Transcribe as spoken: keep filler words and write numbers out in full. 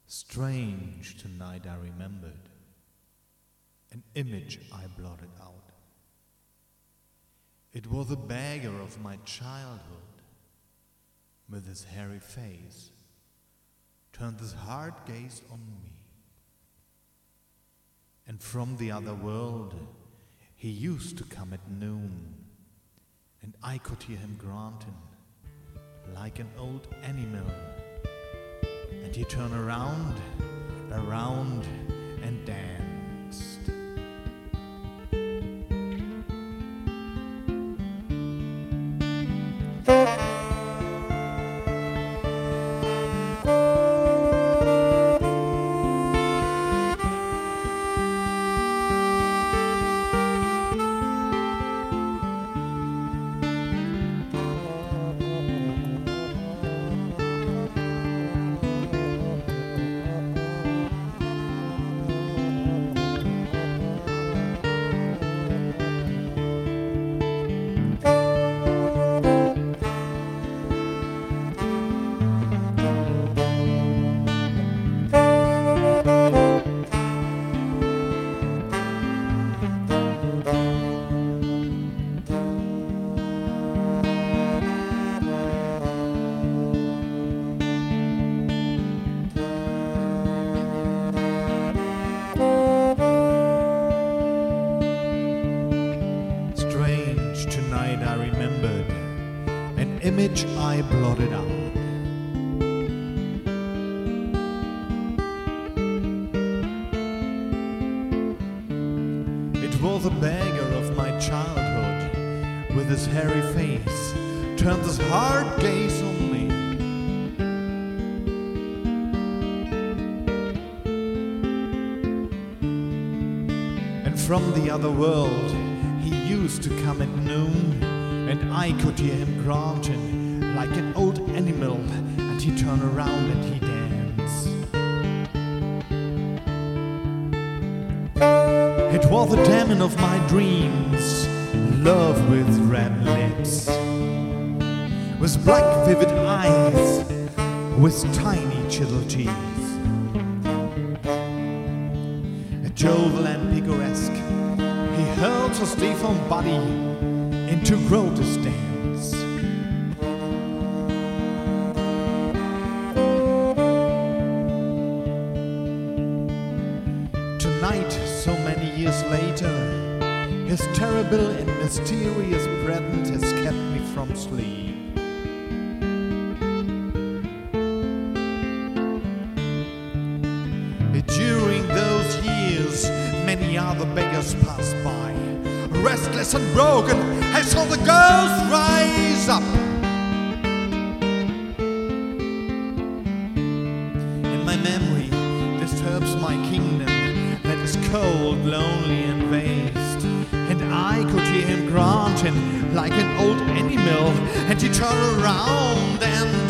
Strange tonight I remembered, an image I blotted out. It was the beggar of my childhood, with his hairy face, turned his hard gaze on me. And from the other world he used to come at noon, and I could hear him grunting like an old animal. And he turned around, around, and danced. Tonight I remembered an image I blotted out. It was a beggar of my childhood, with his hairy face, turned his hard gaze on me. And from the other world he used to come at noon, and I could hear him grunting like an old animal, and he turned around and he danced. It was the demon of my dreams, love with red lips, with black vivid eyes, with tiny chisel teeth. Jovial and picaresque, he hurled his deformed body into grotesque dance. Tonight, so many years later, his terrible and mysterious presence has kept me from sleep. During those years, many other beggars passed by, restless and broken. I saw the ghost rise up. And my memory disturbs my kingdom that is cold, lonely, and vast. And I could hear him grunting like an old animal, and he turned around and